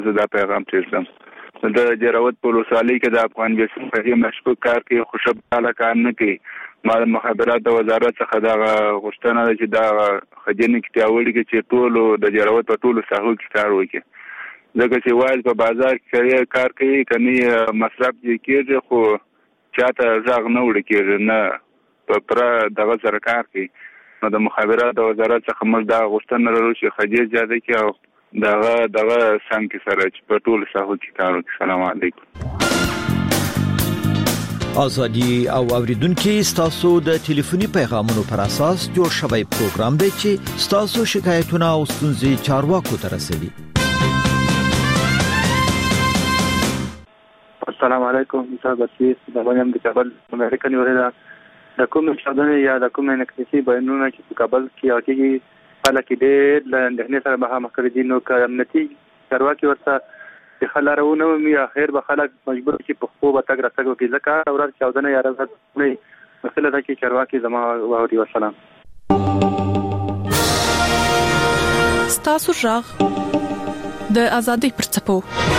زه دا پیغام تیرسم د جراوت په ولسوالۍ کې د افغان بیسن په مشکوک کار کې خوشباله کار نه کوي. ما د مخابرات وزارت څخه دا غوښتنه ده چې دا خجنې کې پیاوړي کې چې ټولو د جراوت په ټولو ساحو کې کار وکړي، ځکه چې وایي په بازار کې کار کوي کني مصرف یې کېږي خو چاته ځاغ نه وړي کېږي نه په پر دغه سره کار کوي. نو د مخابرات وزارت څخه موږ دا غوښتنه لرو چې خجې زیاده کړي او دغه څنګه سره چې په ټولو ساحو کې کار وکړي. السلام علیکم. ازادي او اوریدونکو تاسو د ټلیفوني پیغامونو پر اساس جوړ شوی پروګرام دی چې تاسو شکایتونه او ستونزې چارواکو ته رسوي. السلام علیکم. صاحب بسیس د باندې د کابل امریکا نیولې د کوم شاندنه یا د کوم انکتیسي بیانونه چې په کابل کې راکېږي حالا کې ډېر له اندېښنې سره مخامخ کړي دي. نو که امنیتي چارواکي ورته د خلارونه ومي اخر به خلک مجبور چې په خو به تګ راتګ وکړي ځکه ورځ چاودنه یا ورځ نه مسله ده چې چارواکي زما واوري. والسلام. ستاسو غږ د ازادۍ پر څپو.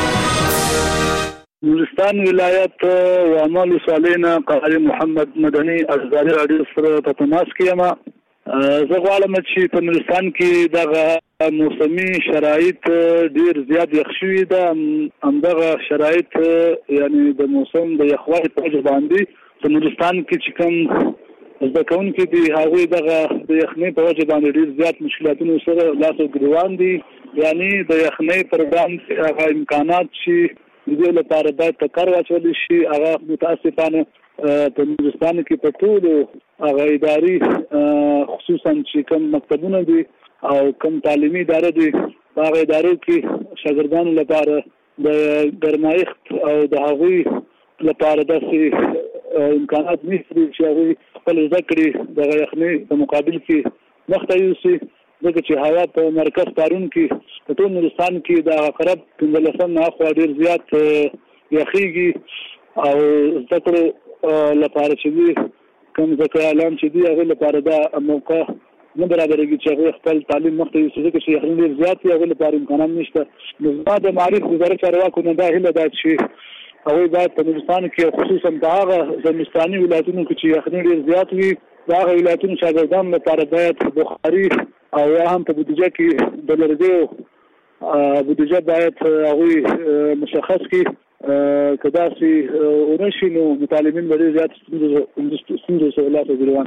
نورستان ولایت وعمل صالحنا قاری محمد مدني ازادي رادیو سره په تماس کې یم. زه غواړم چې په نورستان کې دغه موسمي شرایط ډیر زیات یخ شوي ده. همدغه شرایط یعنی د موسم د یخوالي په وجه باندې په نورستان کې چې کوم زده کوونکي دي هغوی دغه د یخنۍ په وجه باندې ډیر زیات مشکلاتونو سره لاس او ګریوان دي. یعنی د یخنۍ پر وړاندې هغه امکانات چې د دې لپاره باید په کار واچول شي هغه متاسفانه په نورستان کې په ټولو هغه اداري خصوصا چې کوم مکتبونه دي او کوم تعلیمي ادارې دي هغه ادارو کې شاګردانو لپاره د ګرمایښت او د هغوی لپاره داسې امکانات نشته چې هغوی خپل زده کړې د یخنۍ په مقابل کې مخته یوسي، ځکه چې هوا په مرکز پارون کې په ټول نورستان کې د عقرب 15 نه خوا ډېر زیات یخیږي او زده کړو لپاره چې دي کوم ځکه اعلان چې دي هغه لپاره دا موقع نه برابرېږي چې هغه خپل تعلیم مخته یوسي، ځکه چې یخنۍ ډېر زیات وي هغه لپاره امکانات نشته. نو زما د معارف وزارت چارواکو نه دا هیله ده چې هغوی باید په نورستان کې خصوصا په هغه زمستاني ولایتونو کې چې یخنۍ ډېر زیات وي د هغه ولایتونو شاګردانو لپاره باید بخاري او یا هم په بودیجه کې د لرګیو بودیجه باید هغوی مشخص کړي. که داسې ونشي نو مطالبین به ډېر زیات ستونزو سره لاس او ګریوان.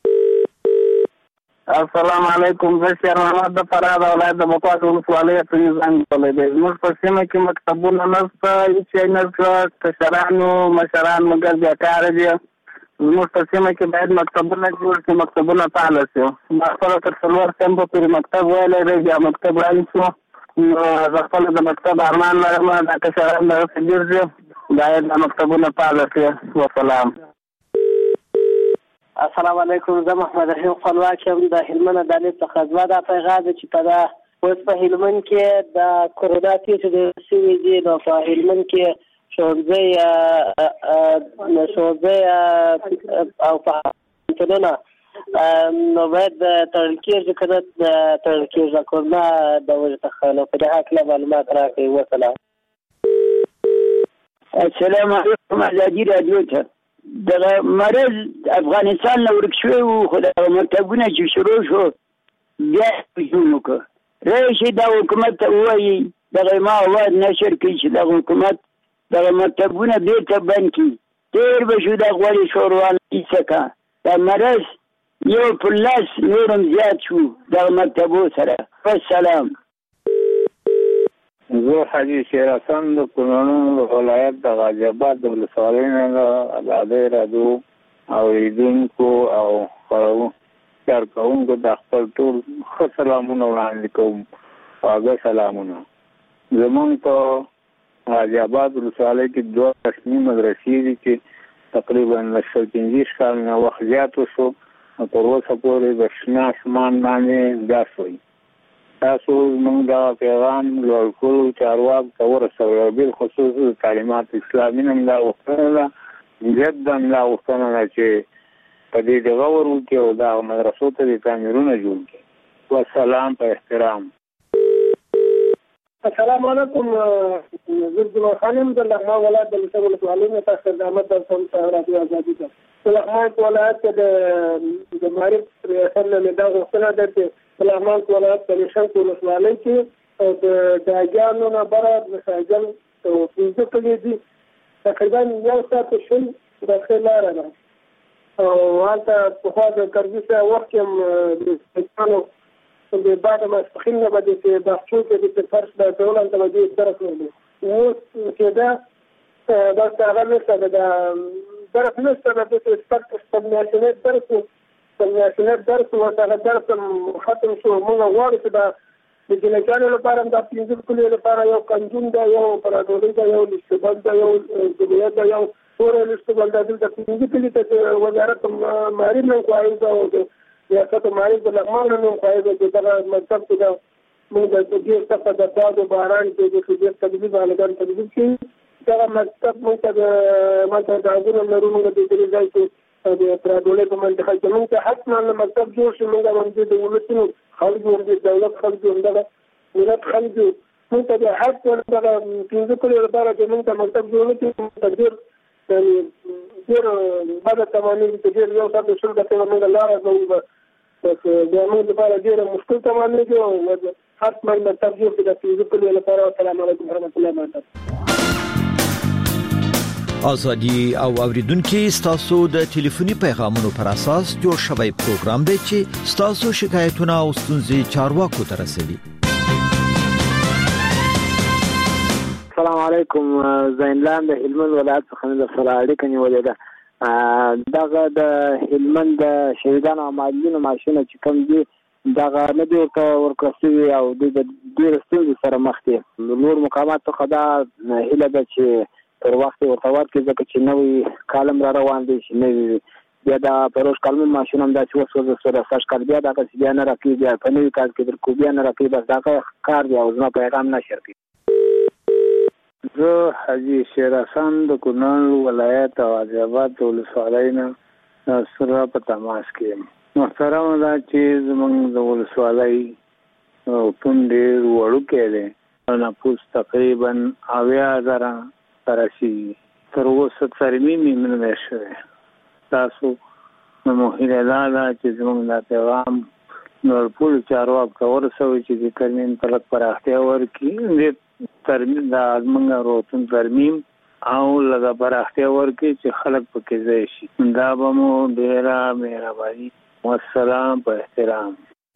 السلام علیکم. زه شیر محمد د فراه د ولایت د بکوات ولسوالۍ څخه زنګ کولی دی. زموږ په سیمه کې مکتبونه نشته، هېڅ شی نشته، کشرانو مشران مګر بیکاره دي. زموږ په سیمه کې باید مکتبونه جوړ شي، مکتبونه فعاله شي. ما خپله تر 4 سیمه پورې مکتب ویلی دی، بیا مکتب رایل شو. زه خپله د مکتب ارمان لرم، دا کشران دغسې ګرځي، باید دا مکتبونه فعاله شي. وسلام. السلام علیکم. زه محمد رحیم خپلواک یم د هلمند ادارې څخه. زما دا پیغام دی چې په دا اوس په هلمند کې د کورونا کیسې ډېر شوي دي، نو په هلمند کې ښوونځی او پوهنتونونه نو باید تړل کېږي که نه تړل کېږي د کورونا د وجې څخه. نو په دې هکله معلومات راکړئ. وسلام. السلام علیکم. ازادي راډیو ته دغه مرض افغانستان نه ورک شوی و، خو دغه مکتبونه چې شروع شو بیا جوړ وکړه. راشي دا حکومت ته ووایي دغه ما اواز نشر کوي چې دغه حکومت دغه مکتبونه بېرته بند کړي. تېر به شو د غوړې شوروان ایسکه دا مرض یو پر لاس نورم زیات شو دغه مکتبو سره. والسلام. زه حاجي شیر حسن د کونړ ولایت د غازي آباد د ولسوالۍ نه د ازادۍ راډیو اورېدونکو او کارکوونکو د خپل ټول ښه سلامونه وړاندې کوم. خواږه سلامونه. زمونږ په غازي آباد ولسوالۍ کې 2 رسمي مدرسې دي چې تقریبا له 150 کال نه وخت زیات وشو، تر اوسه پورې د شنه اسمان باندې ګاس وي. تاسو موږ دا پیغام لوړ کړو چارواکو ته ورسوئ، بالخصوص د تعلیمات اسلامي نه دا غوښتنه ده، جدا دا غوښتنه ده چې په دې دغه ور وکړي او دا مدرسو ته د تعمیرونه جوړ کړي. والسلام. په احترام. السلام علیکم. زه د خانم د لغمان ولایت د لسه ولسوالۍ نه تاسو د احمد درسم رادیو آزادي ده. د لغمان ولایت کې د معرف ریاست نه دا غوښتنه ده چې لغمان ولایت د لسه ولسوالۍ کې د داګانو نه بره د ساجل او پنځه کلي دي تقریبا یو ساعت شل داخل لاره ده او هلته پخوا د کرزي وخت کې د پښتنو د بعد ما سخین نه بده چې بحثو کې د فرش د ټولن ته د طرف نه اوس چې دا هغه نشته دا طرف نشته د سپک استمناسیونیت درس ورته درس ختم شو. موږ غواړو چې دا د جنګانو لپاره د پنځه کلي لپاره یو قانون دا یو پرادولي دا یو لستبل دا یو جمهوریت دا یو ټول لستبل دا د پنځه کلي ته وزارت مالی نه کوي دا ریاست مالی د لغمان نه کوي دا مطلب چې دا موږ د دې څخه د باد او باران کې د شدید تدبیر باندې تدبیر کې دا مطلب موږ د غوښتنو لرونکو د دې ځای کې د پرادولي په منځ کې موږ حتما مطلب جوړ شي. موږ باندې د ولسونو خلکو د دولت خلکو د ملت خلکو موږ د حق ورته پنځه کلي لپاره چې موږ مطلب جوړ کړو تدبیر ډېر بعد تمامي تدبیر یو څه شول د موږ لاره کوو بس د موږ لپاره ډېر مشکل تمامي دی او حتما مطلب جوړ کړو د پنځه کلي لپاره. السلام علیکم ورحمۃ اللہ وبرکاتہ. ازادي او اوریدونکو ستاسو د ټلیفوني پیغامونو پر اساس جوړ شوی پروګرام دی چې ستاسو شکایتونه او ستونزې چارواکو ته رسوي. السلام علیکم. زینلام د هلمند ولایت څخه د سره اړیکه نیولې ده. دغه د هلمند د شهیدانو او معلولینو معاشونه چې کوم دي دغه نه دی ورکړل او د ډېر ستونزې سره مخ دي. نور مقامات څخه دا هیله ده چې پر وخت ورته ورکړي ځکه چې نوې کالم را روان دی چې نوې بیا د پروژ کالم ماشین هم دا چې اوس سره ساش کار بیا دغه بیا نه راکړي بیا په نوې کال کې در کو بیا نه راکړي بس دغه کار دی او زما پیغام نشر کړي. زه حاجی شیر حسن د کونړ ولایت او آذربایجان ولسوالۍ نه سره په تماس کې یم. محترم دا چې زموږ د ولسوالۍ پون ډېر وړوکی دی نفوس تقریبا 90,000 ترشي تر اوسه ترمیم نه دی شوی. تاسو نو هیله ده چې زموږ د پیغام نور ټول چارواکو ته ورسوي چې د ترمیم په لږ پراختیا ورکړي ترمیم د زموږ روتون ترمیم او لږه پراختیا ورکړي چې خلک پکې ځای شي. دا به مو ډېره مهرباني. والسلام په احترام.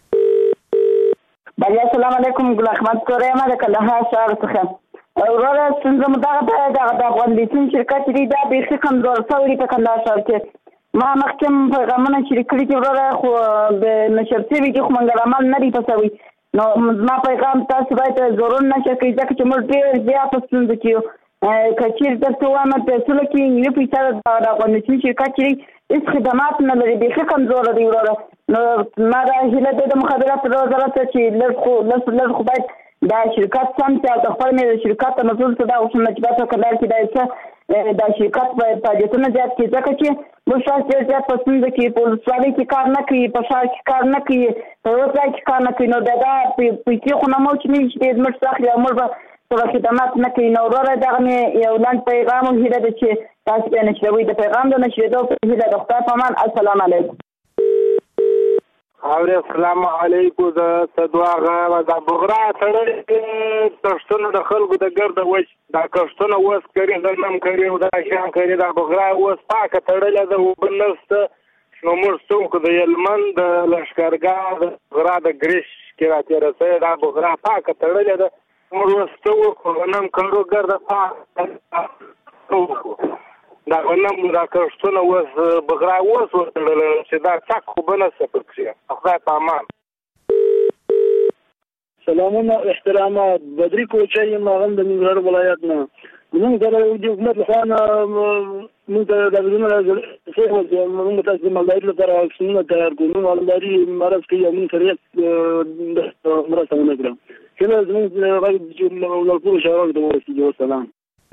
السلام علیکم. ګل احمد کورې ما د کندهار ښار څخه وراره څنګه مداغه د افغان لیتون شرکت دی دا به کمزور شوی په کندهار ښار کې. ما مخکې پیغامونه شریک کړي چې وراره خو د نشرتي وی کې خو منګل عمل نه دی پسوي. نو ما پیغام تاسو باید ضرور نشه کوي ځکه چې موږ ډېر زیات ستونزې کیو کچیر درته وایم په ټول کې یو پیسه د افغان لیتون شرکت چې هیڅ خدمات نه لري به کمزور دی وراره. نو ما دا هیله د مخابرات وزارت چې لږ خو باید دا شرکت سم چې د خپل مې شرکت ته مسؤل څه دا اوسم چې تاسو کله چې دا څه دا شرکت په فعالیتونه زیات کې ځکه چې مشاهد ډېر زیات پسند کې په ولسوالۍ کې کار نه کوي په ښار کې کار نه کوي په ځای کې کار نه کوي. نو دا په کې خو نه مو چې دې زموږ څخه یا موږ به خدمات نه کوي. نو وراره دغه مې یو لاند پیغام هیله ده چې تاسو به نشروي د پیغام د نشریدو په هیله د خدای په امان. السلام علیکم. السلام علیکم. د صدواغه د بغرا تړل تشتونه د خلکو د ګرد وښ دا کښتونه وس کړي غلم کړي او دا شان کړي د بغرا وس پاکه تړل د وبنست نو موږ څوک د یلمن د لشکرګاه د بغرا د ګریش کې راته رسې دا بغرا پاکه تړل د موږ وستو غنم کړو ګرد پاک دا غنم دا کښتونه وس بغرا وس ورتړل چې دا څک خو بنه سپکشي. خدای په امان. سلامونه احترامات. بدري کوچي ماغم د ننګرهار ولایت نه موږ سره د حکومت لخوا موږ د دغه څه موږ تاسو د مالداري لپاره څنګه تیار کوو. مالداري مرز کې یو شریعت مرسته ونکړه کله زموږ غږ ټول شاوړ د ورسېږي. سلام.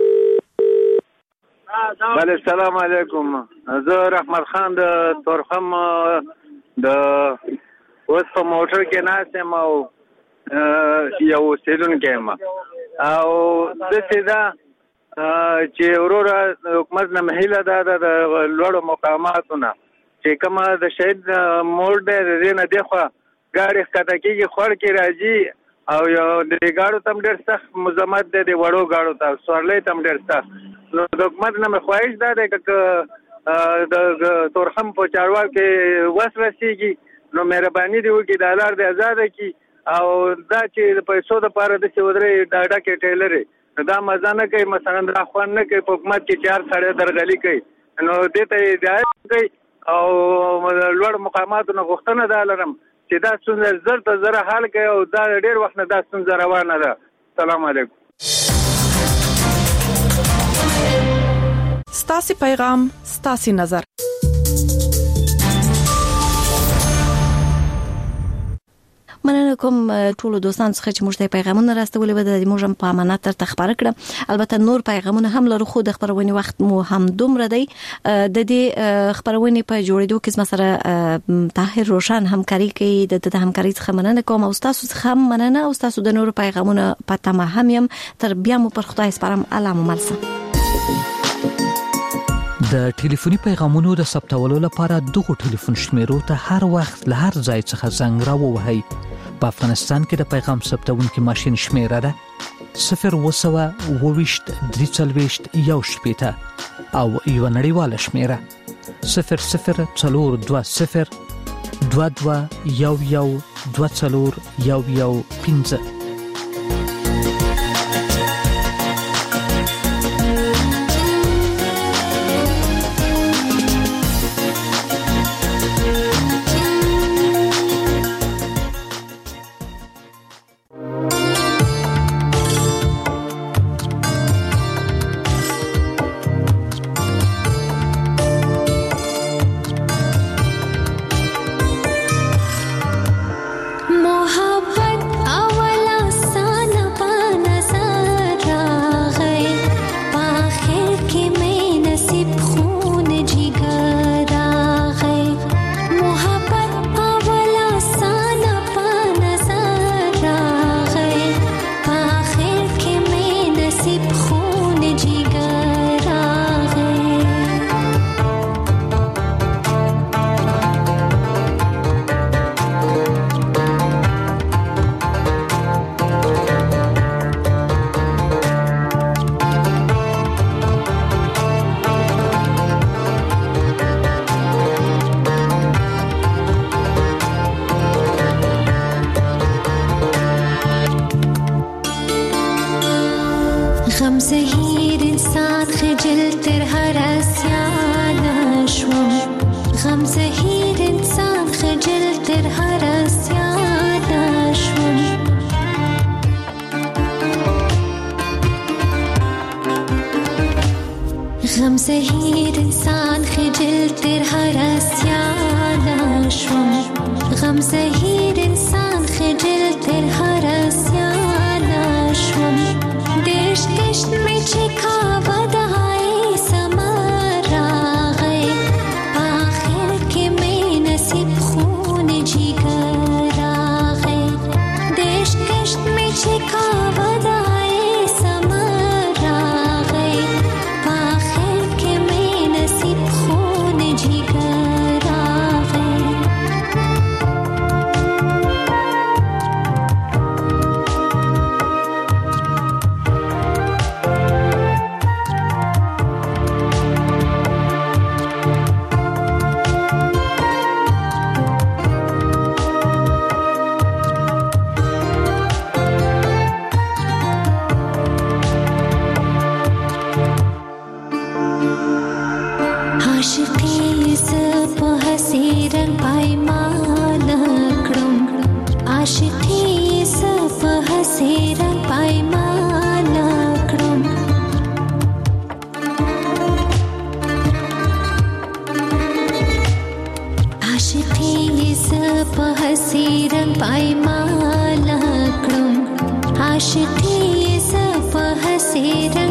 بله السلام علیکم. زه رحمت خان د تورخم د اوس په موټر کې ناست یم او یو سیدونکی یم او داسې ده چې وروره حکومت نه هیله ده د لوړو مقاماتو نه چې کومه د شهید موړ دی د دې نه دېخوا ګاډي ښکته کېږي خوړ کې راځي او یو د ګاډو ته هم ډېر سخت مزاحمت دی د وړو ګاډو ته سورلۍ ته هم ډېر سخت نو د حکومت نه مې خواهش دا دی که د تورخم په چارواکو کې وس رسېږي نو مهرباني دې وکړي دا لار دې ازاده کړي او دا چې د پیسو دپاره داسې ودرې ډاډکې ټیلرې دا مزه نه کوي مثلا دا خوند نه کوي په حکومت کې چې هر سړی درغلي کوي نو دې ته هدایت کوي او لوړ مقاماتو نه غوښتنه دا لرم چې دا ستونزه زر ته زره حل کوي او دا ډېر وخت نه دا ستونزه روانه ده. سلام علیکم. ستاسې پیغام ستاسې نظر. مننه کوم ټولو دوستانو څخه چې موږ ته پیغامونه راستولې و د موږ په امانت تر خبره کړم. البته نور پیغامونه هم لرو خو د خبرونې وخت مو هم دومره دی. د دې خبرونې په جوړېدو کې سره طاهر روشن همکاري کوي د همکاري څخه مننه کوم او تاسو څخه مننه او تاسو د نور پیغامونه په تمه هم يم تر بیا مو پر خدای سپارم. الله مو ملسه. د ټلیفوني پیغامونو د ثبتولو لپاره دغه ټلیفون شمیرو ته هر وخت له هر ځای څخه زنګ راووهئ. په افغانستان کې د پیغام ثبتونکي ماشين شمیره ده 022-340-1 او یو نړیواله شمیره 002022112415. عاشقی ز په حسیر